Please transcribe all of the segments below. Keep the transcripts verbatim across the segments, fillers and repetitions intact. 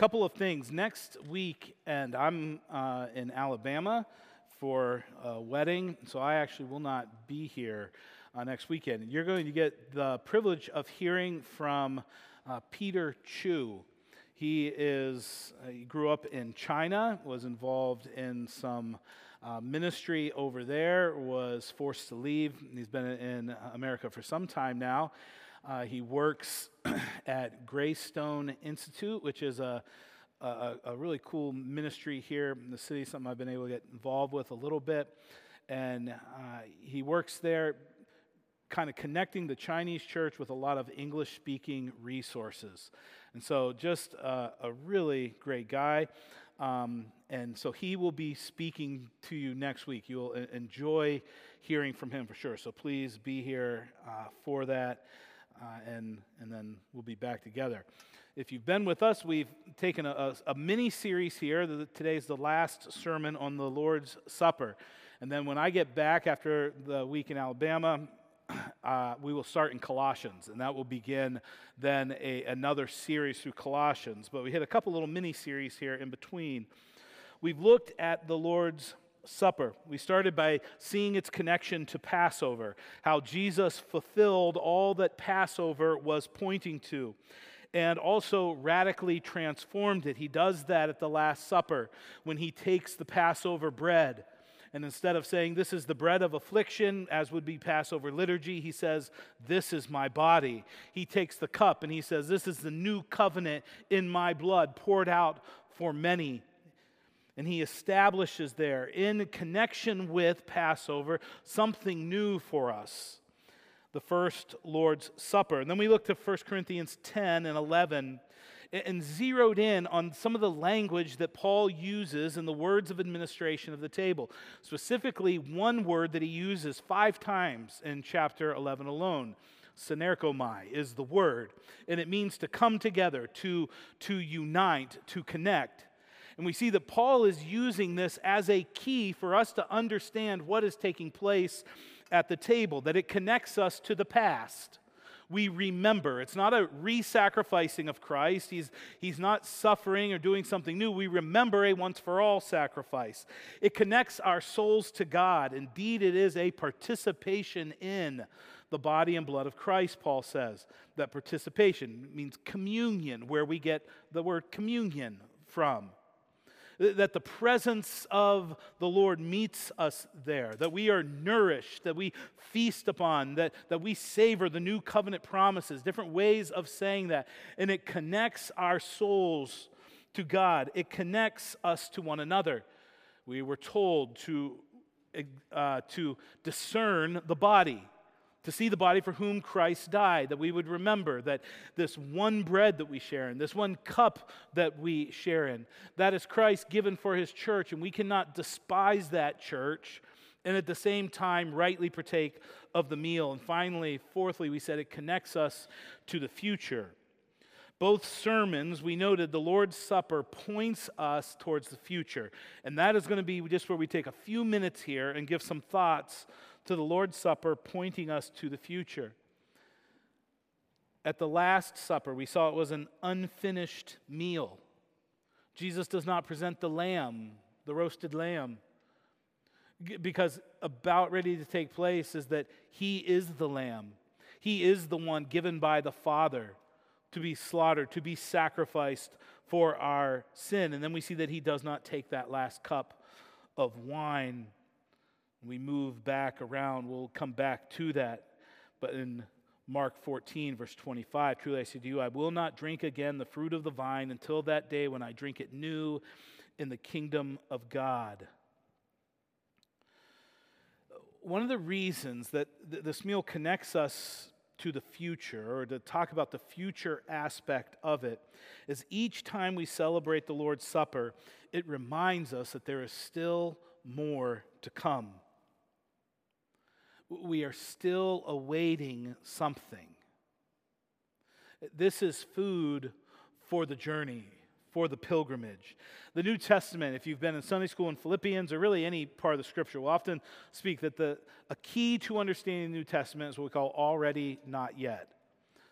couple of things. Next week, and I'm uh, in Alabama for a wedding, so I actually will not be here uh, next weekend. You're going to get the privilege of hearing from uh, Peter Chu. He is, uh, he grew up in China, was involved in some uh, ministry over there, was forced to leave. He's been in America for some time now. Uh, he works at Greystone Institute, which is a, a, a really cool ministry here in the city, something I've been able to get involved with a little bit. And uh, he works there kind of connecting the Chinese church with a lot of English-speaking resources. And so just uh, a really great guy. Um, and so he will be speaking to you next week. You'll enjoy hearing from him for sure. So please be here uh, for that. Uh, and and then we'll be back together. If you've been with us, we've taken a, a, a mini-series here. The, today's the last sermon on the Lord's Supper. And then when I get back after the week in Alabama, uh, we will start in Colossians. And that will begin then a, another series through Colossians. But we hit a couple little mini-series here in between. We've looked at the Lord's Supper. We started by seeing its connection to Passover, how Jesus fulfilled all that Passover was pointing to, and also radically transformed it. He does that at the Last Supper when he takes the Passover bread, and instead of saying, "This is the bread of affliction," as would be Passover liturgy, he says, "This is my body." He takes the cup and he says, "This is the new covenant in my blood poured out for many." And he establishes there, in connection with Passover, something new for us, the first Lord's Supper. And then we looked at First Corinthians ten and eleven and zeroed in on some of the language that Paul uses in the words of administration of the table. Specifically, one word that he uses five times in chapter eleven alone. Synerkomai is the word, and it means to come together, to, to unite, to connect. And we see that Paul is using this as a key for us to understand what is taking place at the table, that it connects us to the past. We remember. It's not a re-sacrificing of Christ. He's, he's not suffering or doing something new. We remember a once-for-all sacrifice. It connects our souls to God. Indeed, it is a participation in the body and blood of Christ, Paul says. That participation means communion, where we get the word communion from. That the presence of the Lord meets us there, that we are nourished, that we feast upon, that, that we savor the new covenant promises, different ways of saying that. And it connects our souls to God. It connects us to one another. We were told to, uh, to discern the body, to see the body for whom Christ died, that we would remember that this one bread that we share in, this one cup that we share in, that is Christ given for his church, and we cannot despise that church and at the same time rightly partake of the meal. And finally, fourthly, we said it connects us to the future. Both sermons, we noted the Lord's Supper points us towards the future. And that is going to be just where we take a few minutes here and give some thoughts to the Lord's Supper, pointing us to the future. At the Last Supper, we saw it was an unfinished meal. Jesus does not present the lamb, the roasted lamb, because about ready to take place is that he is the lamb. He is the one given by the Father to be slaughtered, to be sacrificed for our sin. And then we see that he does not take that last cup of wine. We move back around, we'll come back to that. But in Mark fourteen, verse twenty-five, truly I say to you, I will not drink again the fruit of the vine until that day when I drink it new in the kingdom of God. One of the reasons that th- this meal connects us to the future, or to talk about the future aspect of it, is each time we celebrate the Lord's Supper, it reminds us that there is still more to come. We are still awaiting something. This is food for the journey, for the pilgrimage. The New Testament, if you've been in Sunday school in Philippians or really any part of the Scripture, will often speak that the a key to understanding the New Testament is what we call already, not yet.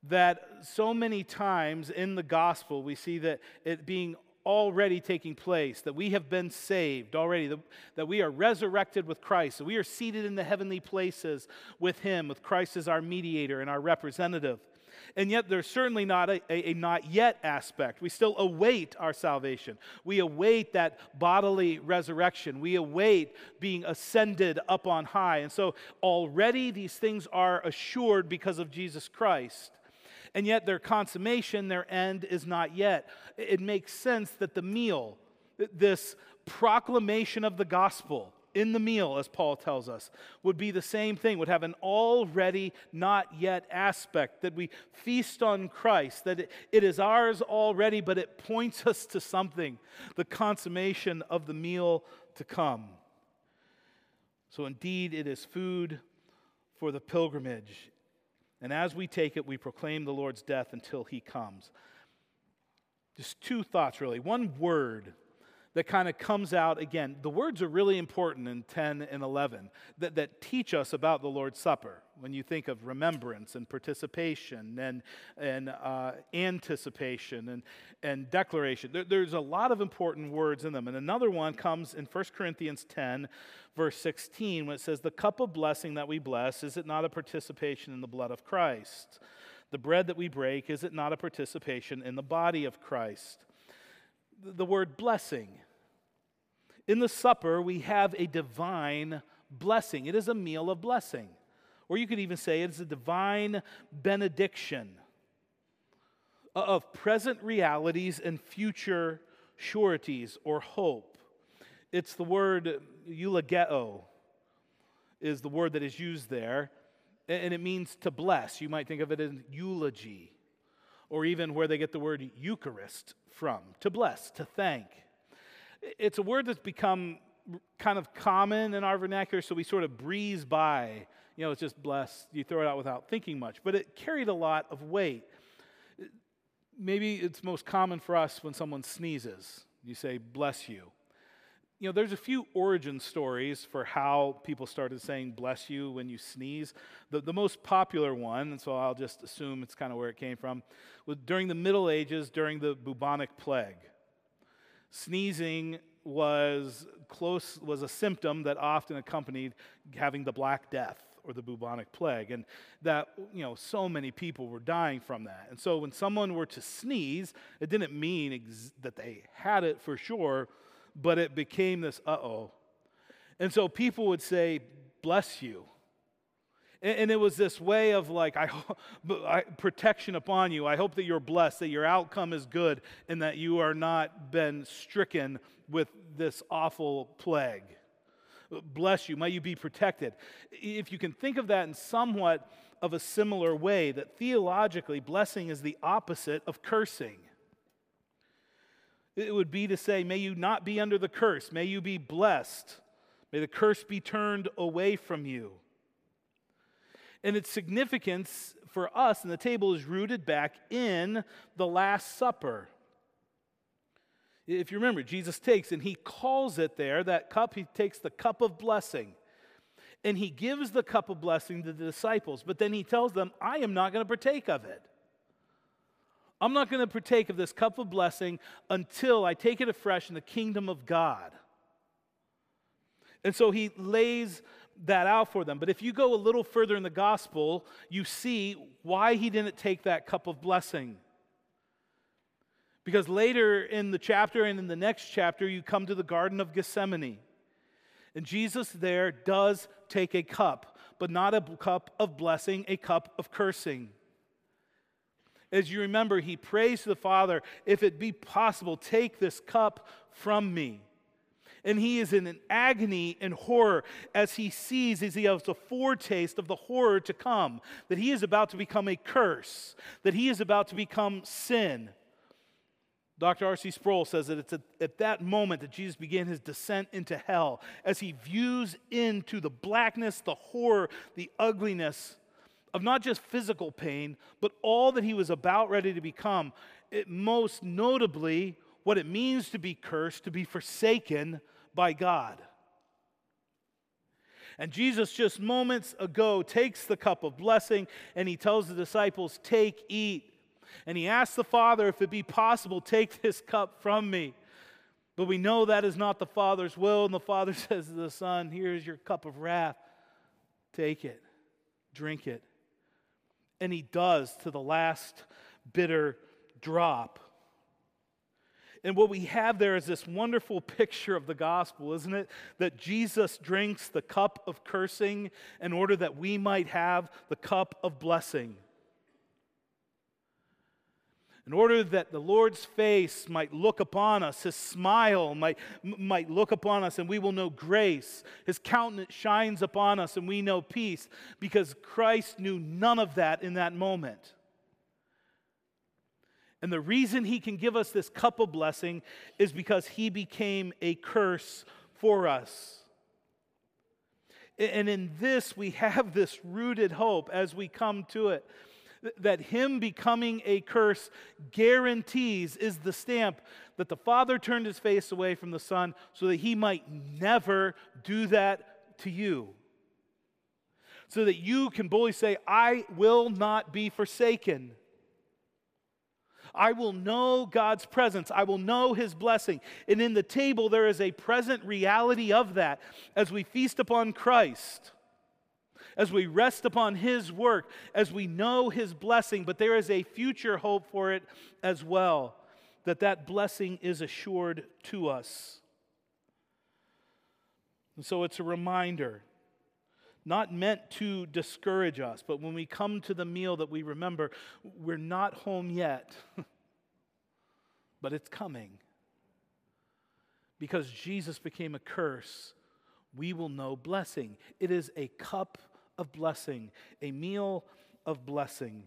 that so many times in the gospel we see that it being already taking place, that we have been saved already, that, that we are resurrected with Christ, that we are seated in the heavenly places with Him, with Christ as our mediator and our representative. And yet there's certainly not a, a, a not yet aspect. We still await our salvation. We await that bodily resurrection. We await being ascended up on high. And so already these things are assured because of Jesus Christ. And yet their consummation, their end is not yet. It makes sense that the meal, this proclamation of the gospel in the meal, as Paul tells us, would be the same thing, would have an already not yet aspect, that we feast on Christ, that it, it is ours already, but it points us to something, the consummation of the meal to come. So indeed, it is food for the pilgrimage. And as we take it, we proclaim the Lord's death until He comes. Just two thoughts, really. One word that kind of comes out again. The words are really important in ten and eleven that, that teach us about the Lord's Supper. When you think of remembrance and participation and, and uh, anticipation and, and declaration, there, there's a lot of important words in them. And another one comes in First Corinthians ten, verse sixteen, when it says, "The cup of blessing that we bless, is it not a participation in the blood of Christ? The bread that we break, is it not a participation in the body of Christ?" The word blessing. In the supper, we have a divine blessing. It is a meal of blessing. Or you could even say it is a divine benediction of present realities and future sureties or hope. It's the word eulogeo is the word that is used there, and it means to bless. You might think of it as eulogy, or even where they get the word Eucharist from, to bless, to thank. It's a word that's become kind of common in our vernacular, so we sort of breeze by. You know, it's just bless. You throw it out without thinking much. But it carried a lot of weight. Maybe it's most common for us when someone sneezes. You say, "Bless you." You know, there's a few origin stories for how people started saying "bless you" when you sneeze. The, the most popular one, and so I'll just assume it's kind of where it came from, was during the Middle Ages, during the bubonic plague. Sneezing was close was a symptom that often accompanied having the Black Death or the bubonic plague, and that, you know, so many people were dying from that. And so when someone were to sneeze, it didn't mean ex- that they had it for sure, but it became this uh-oh. And so people would say, "Bless you." And, and it was this way of like, I, I protection upon you. I hope that you're blessed, that your outcome is good, and that you are not been stricken with this awful plague. Bless you. May you be protected. If you can think of that in somewhat of a similar way, that theologically, blessing is the opposite of cursing. It would be to say, may you not be under the curse. May you be blessed. May the curse be turned away from you. And its significance for us in the table is rooted back in the Last Supper. If you remember, Jesus takes and he calls it there, that cup, he takes the cup of blessing. And he gives the cup of blessing to the disciples. But then he tells them, I am not going to partake of it. I'm not going to partake of this cup of blessing until I take it afresh in the kingdom of God. And so he lays that out for them. But if you go a little further in the gospel, you see why he didn't take that cup of blessing. Because later in the chapter and in the next chapter, you come to the Garden of Gethsemane. And Jesus there does take a cup, but not a cup of blessing, a cup of cursing. As you remember, he prays to the Father, if it be possible, take this cup from me. And he is in an agony and horror as he sees, as he has a foretaste of the horror to come, that he is about to become a curse, that he is about to become sin. Doctor R C Sproul says that it's at that moment that Jesus began his descent into hell, as he views into the blackness, the horror, the ugliness of not just physical pain, but all that he was about ready to become. It, most notably, what it means to be cursed, to be forsaken by God. And Jesus just moments ago takes the cup of blessing and he tells the disciples, take, eat. And he asks the Father, if it be possible, take this cup from me. But we know that is not the Father's will. And the Father says to the Son, here's your cup of wrath. Take it. Drink it. And he does to the last bitter drop. And what we have there is this wonderful picture of the gospel, isn't it? That Jesus drinks the cup of cursing in order that we might have the cup of blessing. In order that the Lord's face might look upon us, His smile might, might look upon us and we will know grace. His countenance shines upon us and we know peace, because Christ knew none of that in that moment. And the reason He can give us this cup of blessing is because He became a curse for us. And in this, we have this rooted hope as we come to it, that Him becoming a curse guarantees, is the stamp that the Father turned His face away from the Son so that He might never do that to you. So that you can boldly say, I will not be forsaken. I will know God's presence. I will know His blessing. And in the table, there is a present reality of that as we feast upon Christ, as we rest upon His work, as we know His blessing. But there is a future hope for it as well, that that blessing is assured to us. And so it's a reminder, not meant to discourage us, but when we come to the meal that we remember, we're not home yet, but it's coming. Because Jesus became a curse, we will know blessing. It is a cup of blessing, a meal of blessing.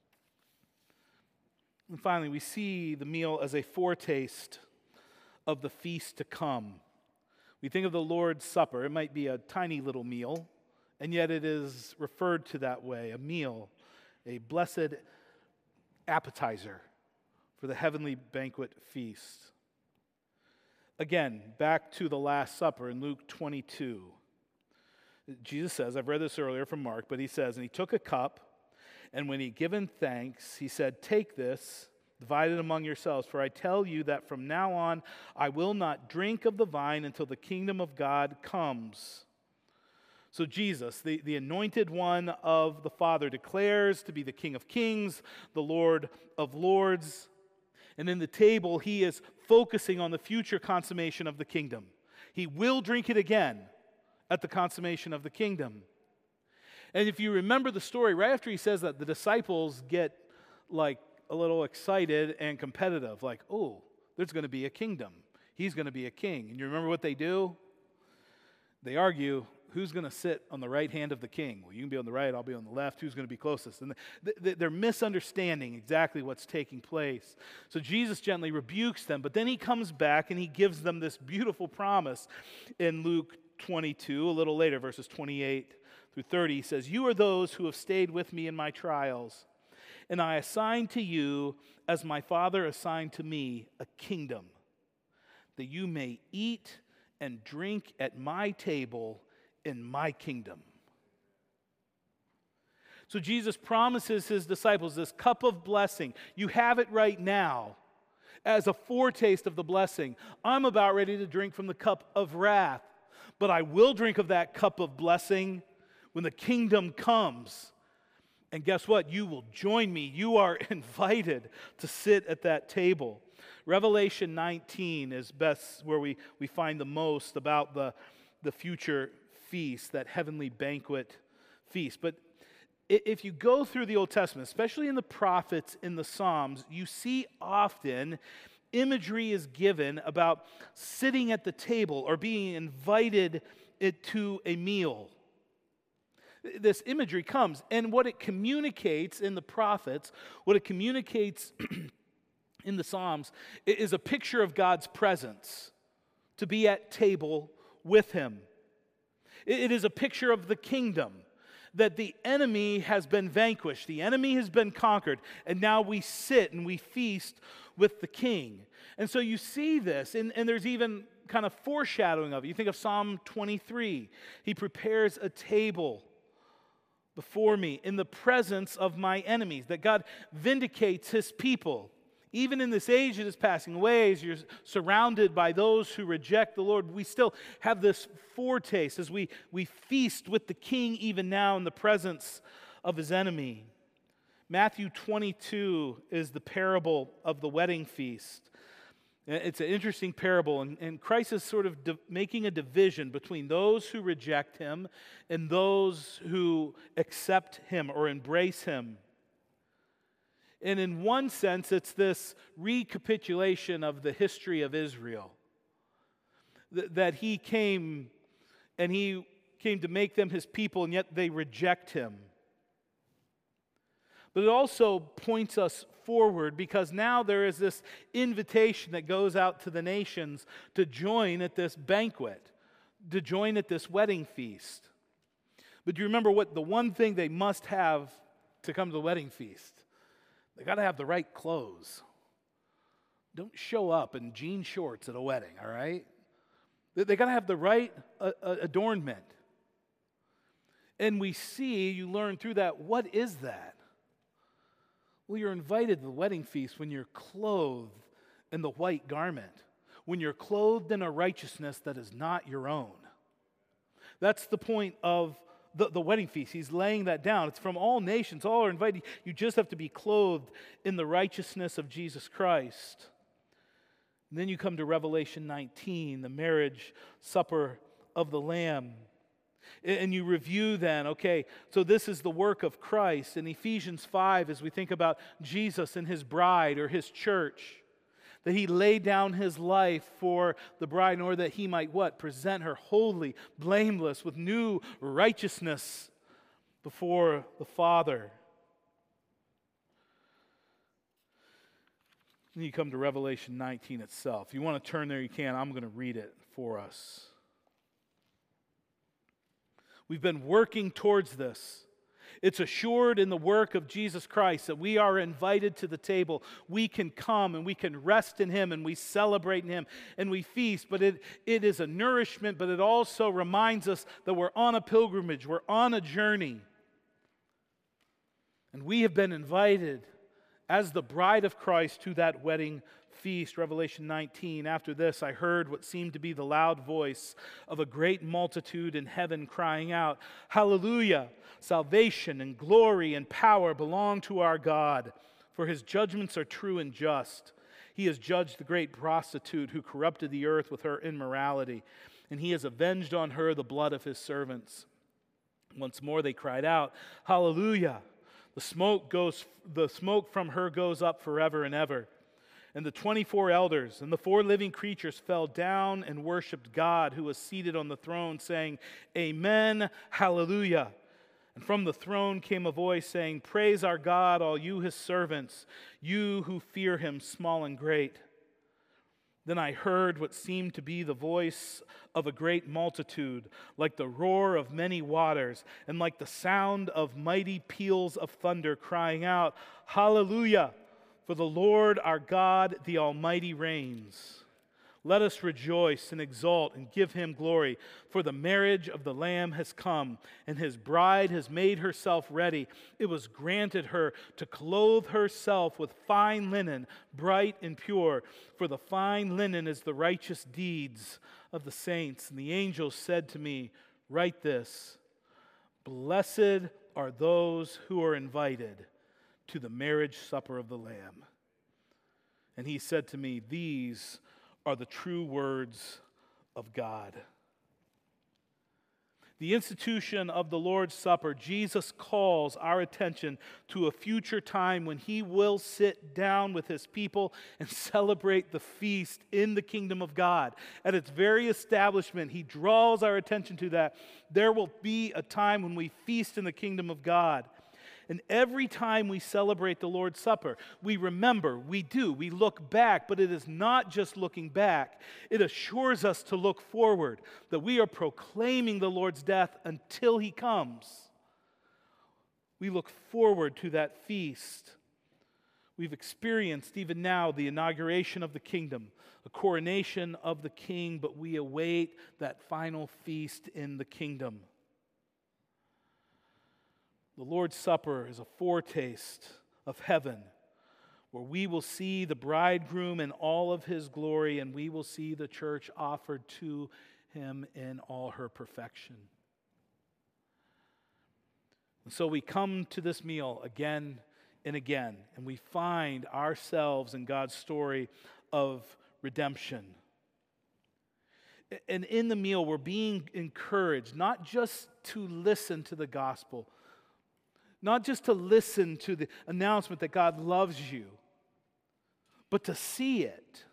And finally, we see the meal as a foretaste of the feast to come. We think of the Lord's Supper. It might be a tiny little meal, and yet it is referred to that way, a meal, a blessed appetizer for the heavenly banquet feast. Again, back to the Last Supper in Luke twenty-two. Jesus says, I've read this earlier from Mark, but he says, and he took a cup, and when he had given thanks, he said, take this, divide it among yourselves, for I tell you that from now on I will not drink of the vine until the kingdom of God comes. So Jesus, the, the anointed one of the Father, declares to be the King of Kings, the Lord of Lords. And in the table, He is focusing on the future consummation of the kingdom. He will drink it again at the consummation of the kingdom. And if you remember the story, right after He says that, the disciples get like a little excited and competitive. Like, oh, there's going to be a kingdom. He's going to be a king. And you remember what they do? They argue, who's going to sit on the right hand of the king? Well, you can be on the right, I'll be on the left. Who's going to be closest? And they're misunderstanding exactly what's taking place. So Jesus gently rebukes them, but then He comes back and He gives them this beautiful promise in Luke twenty-two, a little later, verses twenty-eight through thirty. He says, you are those who have stayed with me in my trials, and I assign to you, as my Father assigned to me, a kingdom, that you may eat and drink at my table in my kingdom. So Jesus promises His disciples this cup of blessing. You have it right now as a foretaste of the blessing. I'm about ready to drink from the cup of wrath, but I will drink of that cup of blessing when the kingdom comes. And guess what? You will join me. You are invited to sit at that table. Revelation nineteen is best where we, we find the most about the, the future feast, that heavenly banquet feast. But if you go through the Old Testament, especially in the prophets, in the Psalms, you see often imagery is given about sitting at the table or being invited to a meal. This imagery comes, and what it communicates in the prophets, what it communicates in the Psalms, is a picture of God's presence, to be at table with Him. It is a picture of the kingdom, that the enemy has been vanquished, the enemy has been conquered, and now we sit and we feast with the King. And so you see this, and, and there's even kind of foreshadowing of it. You think of Psalm twenty-three. He prepares a table before me in the presence of my enemies, that God vindicates his people. Even in this age that is passing away, as you're surrounded by those who reject the Lord, we still have this foretaste as we, we feast with the King even now in the presence of his enemy. Matthew twenty-two is the parable of the wedding feast. It's an interesting parable, and, and Christ is sort of di- making a division between those who reject him and those who accept him or embrace him. And in one sense, it's this recapitulation of the history of Israel. Th- that he came and he came to make them his people, and yet they reject him. But it also points us forward, because now there is this invitation that goes out to the nations to join at this banquet, to join at this wedding feast. But do you remember what the one thing they must have to come to the wedding feast? They got to have the right clothes. Don't show up in jean shorts at a wedding, all right? They, they got to have the right uh, uh, adornment. And we see, you learn through that, what is that? Well, you're invited to the wedding feast when you're clothed in the white garment, when you're clothed in a righteousness that is not your own. That's the point of the, the wedding feast. He's laying that down. It's from all nations. All are invited. You just have to be clothed in the righteousness of Jesus Christ. And then you come to Revelation nineteen, the marriage supper of the Lamb. And you review then, okay, so this is the work of Christ. In Ephesians five, as we think about Jesus and his bride or his church, that he laid down his life for the bride in order that he might what? Present her holy, blameless, with new righteousness before the Father. Then you come to Revelation nineteen itself. If you want to turn there, you can. I'm going to read it for us. We've been working towards this. It's assured in the work of Jesus Christ that we are invited to the table. We can come and we can rest in him and we celebrate in him and we feast. But it, it is a nourishment, but it also reminds us that we're on a pilgrimage. We're on a journey. And we have been invited as the bride of Christ to that wedding feast. Revelation nineteen. After this, I heard what seemed to be the loud voice of a great multitude in heaven crying out, "Hallelujah! Salvation and glory and power belong to our God, for his judgments are true and just. He has judged the great prostitute who corrupted the earth with her immorality, and he has avenged on her the blood of his servants." Once more they cried out, "Hallelujah! The smoke goes, the smoke from her goes up forever and ever." And the twenty-four elders and the four living creatures fell down and worshiped God who was seated on the throne, saying, "Amen, hallelujah." And from the throne came a voice saying, "Praise our God, all you his servants, you who fear him, small and great." Then I heard what seemed to be the voice of a great multitude, like the roar of many waters, and like the sound of mighty peals of thunder, crying out, "Hallelujah! For the Lord our God, the Almighty, reigns. Let us rejoice and exult and give him glory, for the marriage of the Lamb has come, and his bride has made herself ready. It was granted her to clothe herself with fine linen, bright and pure, for the fine linen is the righteous deeds of the saints." And the angel said to me, "Write this: Blessed are those who are invited to the marriage supper of the Lamb." And he said to me, "These are the true words of God." The institution of the Lord's Supper, Jesus calls our attention to a future time when he will sit down with his people and celebrate the feast in the kingdom of God. At its very establishment, he draws our attention to that. There will be a time when we feast in the kingdom of God. And every time we celebrate the Lord's Supper, we remember, we do, we look back, but it is not just looking back. It assures us to look forward, that we are proclaiming the Lord's death until he comes. We look forward to that feast. We've experienced even now the inauguration of the kingdom. a coronation of the king, but we await that final feast in the kingdom. The Lord's Supper is a foretaste of heaven, where we will see the bridegroom in all of his glory, and we will see the church offered to him in all her perfection. And so we come to this meal again and again, and we find ourselves in God's story of redemption. And in the meal, we're being encouraged not just to listen to the gospel, not just to listen to the announcement that God loves you, but to see it,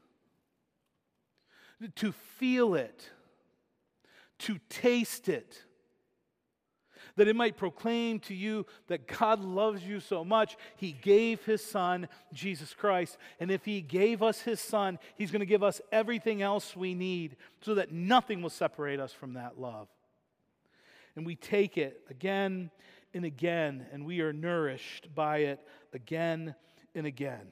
to feel it, to taste it, that it might proclaim to you that God loves you so much, He gave His Son, Jesus Christ. And if He gave us His Son, He's going to give us everything else we need so that nothing will separate us from that love. And we take it again and again, and we are nourished by it again and again.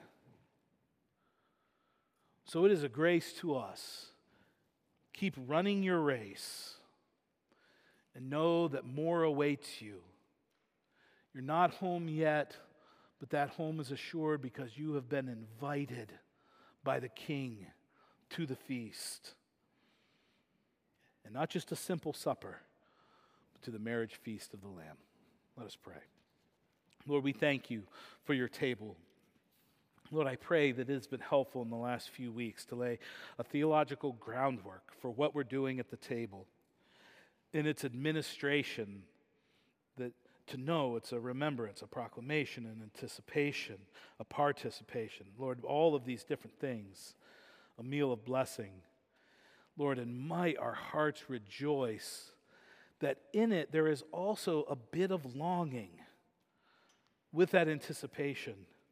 So it is a grace to us. Keep running your race. And know that more awaits you. You're not home yet, but that home is assured because you have been invited by the King to the feast. And not just a simple supper, but to the marriage feast of the Lamb. Let us pray. Lord, we thank you for your table. Lord, I pray that it has been helpful in the last few weeks to lay a theological groundwork for what we're doing at the table. In its administration, that to know it's a remembrance, a proclamation, an anticipation, a participation. Lord, all of these different things, a meal of blessing. Lord, and might our hearts rejoice that in it there is also a bit of longing with that anticipation.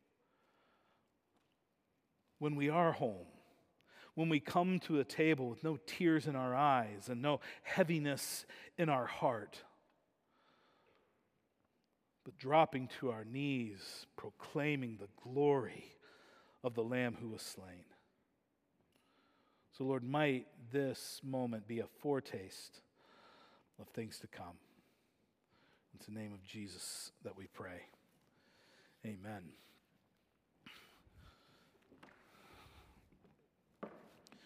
When we are home, when we come to a table with no tears in our eyes and no heaviness in our heart, but dropping to our knees, proclaiming the glory of the Lamb who was slain. So, Lord, might this moment be a foretaste of things to come. It's in the name of Jesus that we pray. Amen.